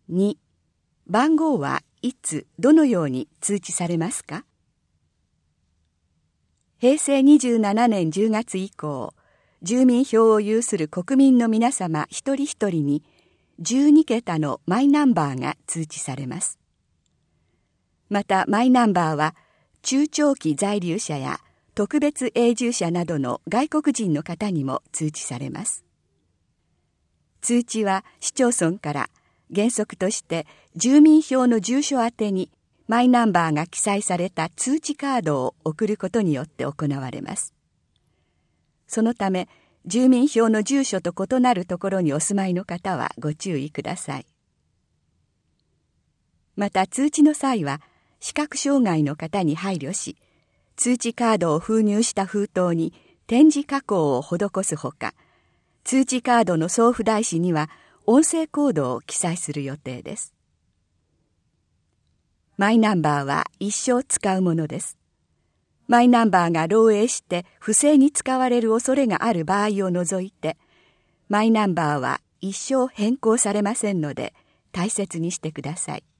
2、番号はいつどのように通知されますか？平成27年10月以降、住民票を有する国民の皆様一人一人に12桁のマイナンバーが通知されます。またマイナンバーは中長期在留者や特別永住者などの外国人の方にも通知されます。通知は市町村から原則として住民票の住所宛てにマイナンバーが記載された通知カードを送ることによって行われます。そのため住民票の住所と異なるところにお住まいの方はご注意ください。また通知の際は視覚障害の方に配慮し、通知カードを封入した封筒に点字加工を施すほか、通知カードの送付台紙には音声コードを記載する予定です。マイナンバーは一生使うものです。マイナンバーが漏洩して不正に使われる恐れがある場合を除いて、マイナンバーは一生変更されませんので大切にしてください。